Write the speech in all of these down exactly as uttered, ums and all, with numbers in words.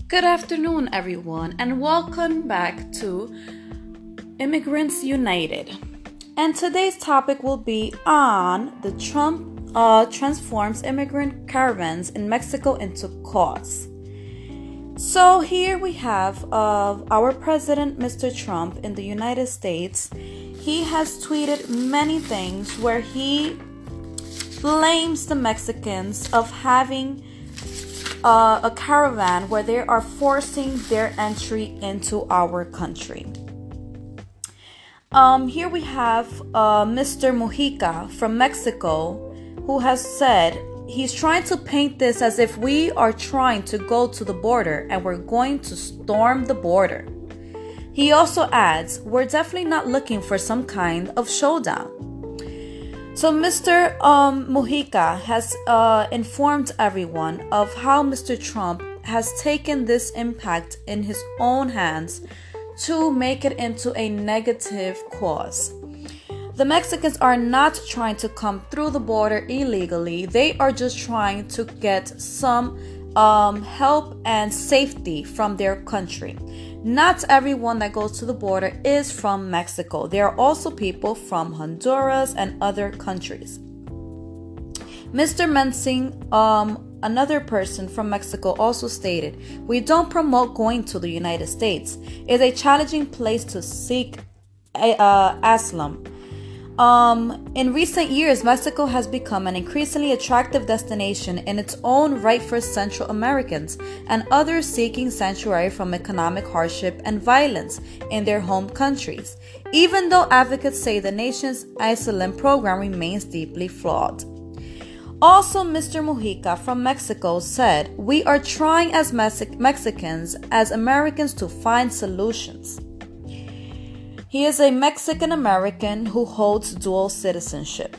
Good afternoon, everyone, and welcome back to Immigrants United. And today's topic will be on the Trump uh, transforms immigrant caravans in Mexico into cause. So here we have uh, our president, Mister Trump, in the United States. He has tweeted many things where he blames the Mexicans of having Uh, a caravan where they are forcing their entry into our country. Um, here we have uh, Mister Mujica from Mexico, who has said he's trying to paint this as if we are trying to go to the border and we're going to storm the border. He also adds, we're definitely not looking for some kind of showdown. So Mister Um, Mujica has uh, informed everyone of how Mister Trump has taken this impact in his own hands to make it into a negative cause. The Mexicans are not trying to come through the border illegally. They are just trying to get some um, help and safety from their country. Not everyone that goes to the border is from Mexico. There are also people from Honduras and other countries. Mister Mensing, um, another person from Mexico, also stated, "We don't promote going to the United States. It's a challenging place to seek a, uh, asylum. Um, in recent years, Mexico has become an increasingly attractive destination in its own right for Central Americans and others seeking sanctuary from economic hardship and violence in their home countries, even though advocates say the nation's asylum program remains deeply flawed." Also, Mister Mujica from Mexico said, "We are trying as Mex- Mexicans as Americans to find solutions." He is a Mexican-American who holds dual citizenship.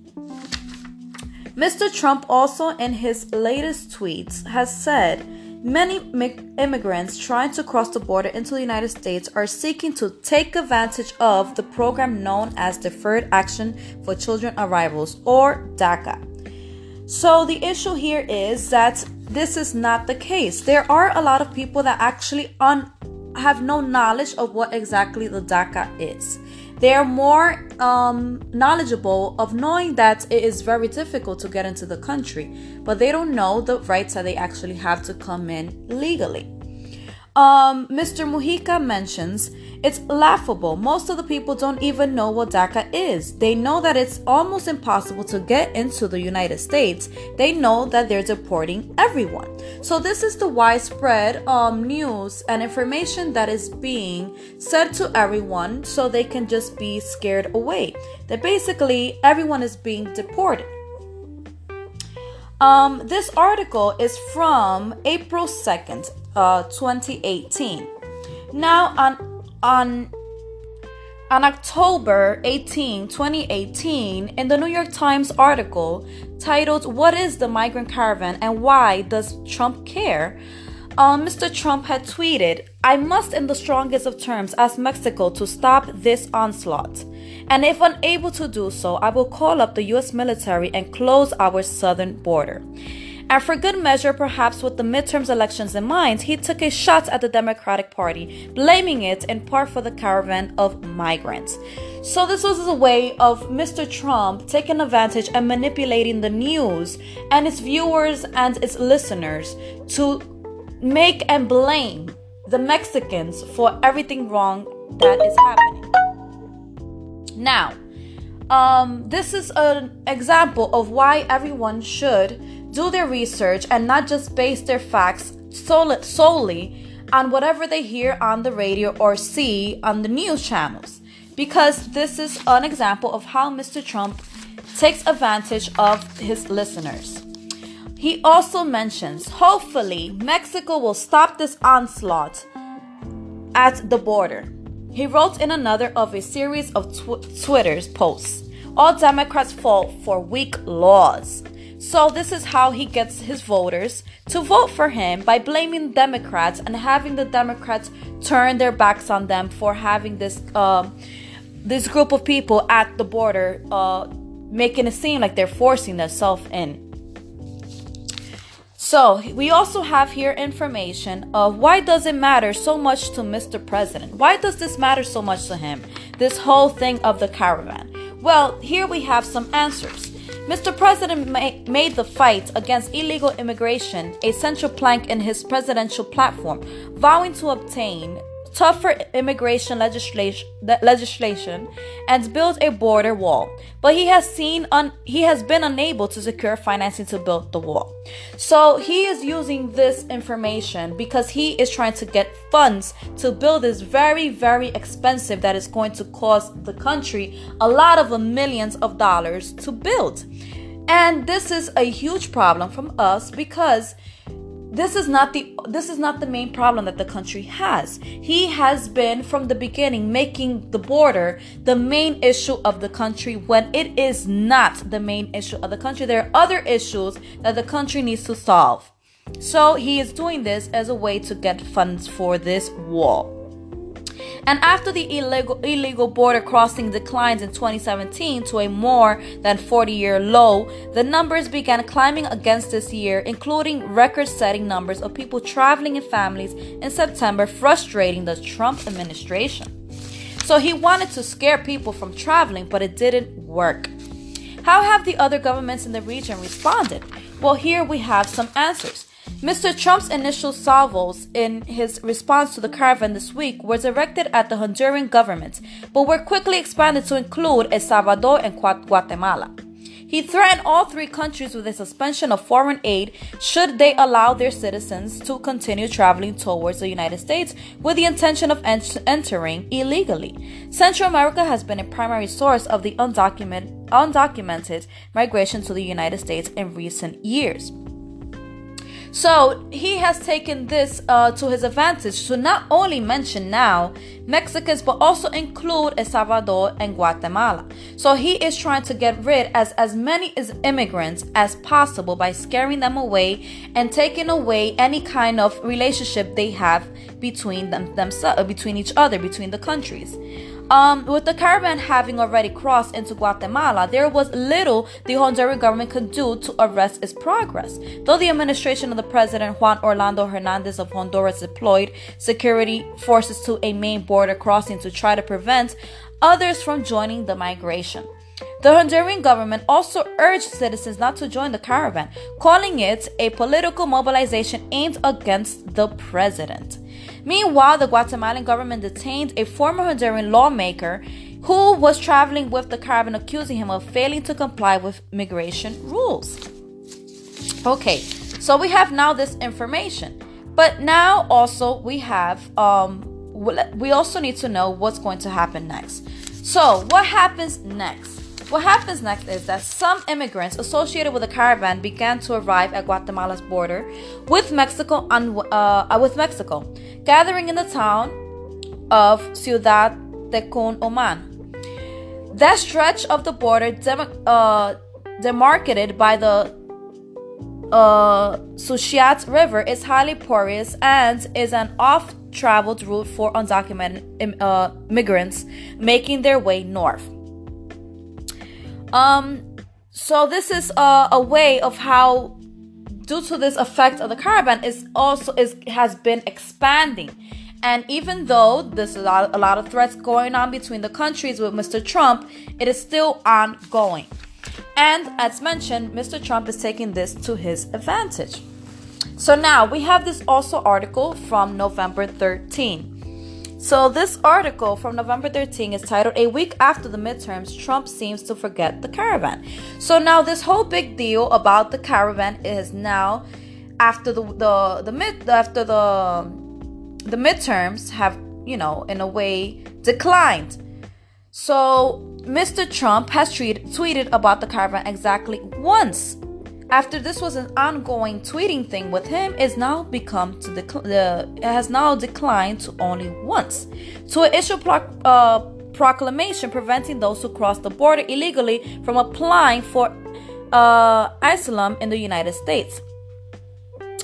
Mister Trump also in his latest tweets has said many immigrants trying to cross the border into the United States are seeking to take advantage of the program known as Deferred Action for Children Arrivals, or DACA. So the issue here is that this is not the case. There are a lot of people that actually un- have no knowledge of what exactly the DACA is. They are more um, knowledgeable of knowing that it is very difficult to get into the country, but they don't know the rights that they actually have to come in legally. Um, Mister Mujica mentions, "It's laughable. Most of the people don't even know what DACA is. They know that it's almost impossible to get into the United States. They know that they're deporting everyone." So this is the widespread um, news and information that is being said to everyone so they can just be scared away. That basically everyone is being deported. Um, this article is from April second, uh, twenty eighteen. Now, on on on October eighteenth, twenty eighteen, in the New York Times article titled "What is the Migrant Caravan and Why Does Trump Care?" Uh, Mister Trump had tweeted, "I must in the strongest of terms ask Mexico to stop this onslaught. And if unable to do so, I will call up the U S military and close our southern border." And for good measure, perhaps with the midterms elections in mind, he took a shot at the Democratic Party, blaming it in part for the caravan of migrants. So this was a way of Mister Trump taking advantage and manipulating the news and its viewers and its listeners to make and blame the Mexicans for everything wrong that is happening. Now, um, this is an example of why everyone should do their research and not just base their facts sol- solely on whatever they hear on the radio or see on the news channels. Because this is an example of how Mister Trump takes advantage of his listeners. He also mentions, hopefully, Mexico will stop this onslaught at the border. He wrote in another of a series of tw- Twitter's posts, "All Democrats fall for weak laws." So this is how he gets his voters to vote for him, by blaming Democrats and having the Democrats turn their backs on them for having this uh, this group of people at the border, uh, making it seem like they're forcing themselves in. So we also have here information of why does it matter so much to Mister President? Why does this matter so much to him? This whole thing of the caravan. Well, here we have some answers. Mister President ma- made the fight against illegal immigration a central plank in his presidential platform, vowing to obtain tougher immigration legislation, legislation and build a border wall. But he has seen un, he has been unable to secure financing to build the wall. So he is using this information because he is trying to get funds to build this very, very expensive that is going to cost the country a lot of millions of dollars to build. And this is a huge problem from us because This is not the this is not the main problem that the country has. He has been from the beginning making the border the main issue of the country when it is not the main issue of the country. There are other issues that the country needs to solve. So he is doing this as a way to get funds for this wall. And after the illegal illegal border crossing declines in twenty seventeen to a more than forty-year low, the numbers began climbing against this year, including record-setting numbers of people traveling in families in September, frustrating the Trump administration. So he wanted to scare people from traveling, but it didn't work. How have the other governments in the region responded? Well, here we have some answers. Mister Trump's initial salvos in his response to the caravan this week were directed at the Honduran government, but were quickly expanded to include El Salvador and Guatemala. He threatened all three countries with a suspension of foreign aid should they allow their citizens to continue traveling towards the United States with the intention of ent- entering illegally. Central America has been a primary source of the undocumented, undocumented migration to the United States in recent years. So he has taken this uh, to his advantage to not only mention now Mexicans, but also include El Salvador and Guatemala. So he is trying to get rid as as many as immigrants as possible by scaring them away and taking away any kind of relationship they have between them themselves, between each other, between the countries. Um, with the caravan having already crossed into Guatemala, there was little the Honduran government could do to arrest its progress. Though the administration of the President Juan Orlando Hernandez of Honduras deployed security forces to a main border crossing to try to prevent others from joining the migration. The Honduran government also urged citizens not to join the caravan, calling it a political mobilization aimed against the president. Meanwhile, the Guatemalan government detained a former Honduran lawmaker who was traveling with the caravan, accusing him of failing to comply with migration rules. Okay, so we have now this information, but now also we have um we also need to know what's going to happen next. So what happens next? What happens next is that some immigrants associated with the caravan began to arrive at Guatemala's border with Mexico, and, uh, with Mexico, gathering in the town of Ciudad Tecún Oman. That stretch of the border dem- uh, demarcated by the uh, Suchiat River is highly porous and is an oft-traveled route for undocumented im- uh, migrants making their way north. Um, so this is a, a way of how, due to this effect of the caravan, is also is has been expanding. And even though there's a lot, a lot of threats going on between the countries with Mister Trump, it is still ongoing. And as mentioned, Mister Trump is taking this to his advantage. So now we have this also article from November thirteenth. So this article from November thirteenth is titled, "A Week After the Midterms, Trump Seems to Forget the Caravan." So now this whole big deal about the caravan is now after the the, the mid after the the midterms have, you know, in a way declined. So Mister Trump has tweet, tweeted about the caravan exactly once. After this was an ongoing tweeting thing with him, is now become to the uh, it has now declined to only once to issue pro- uh, proclamation preventing those who cross the border illegally from applying for uh, asylum in the United States.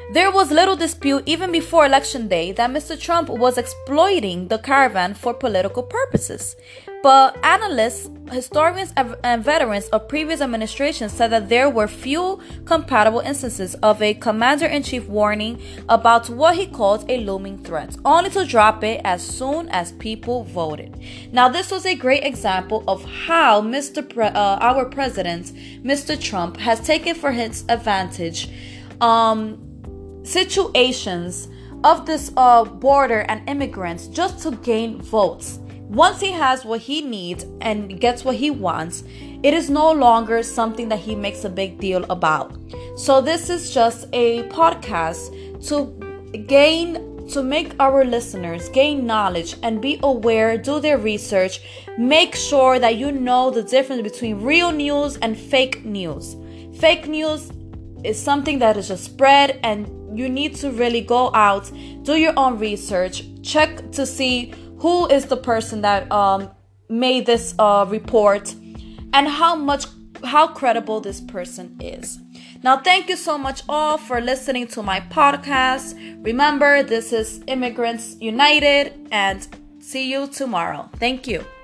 There was little dispute even before Election Day that Mister Trump was exploiting the caravan for political purposes. But analysts, historians, and veterans of previous administrations said that there were few compatible instances of a commander-in-chief warning about what he called a looming threat, only to drop it as soon as people voted. Now, this was a great example of how Mister Pre- uh, our president, Mister Trump, has taken for his advantage um, situations of this uh, border and immigrants just to gain votes. Once he has what he needs and gets what he wants, it is no longer something that he makes a big deal about. So this is just a podcast to gain, to make our listeners gain knowledge and be aware, do their research, make sure that you know the difference between real news and fake news. Fake news is something that is just spread, and you need to really go out, do your own research, check to see who is the person that um, made this uh, report and how much, how credible this person is. Now, thank you so much all for listening to my podcast. Remember, this is Immigrants United, and see you tomorrow. Thank you.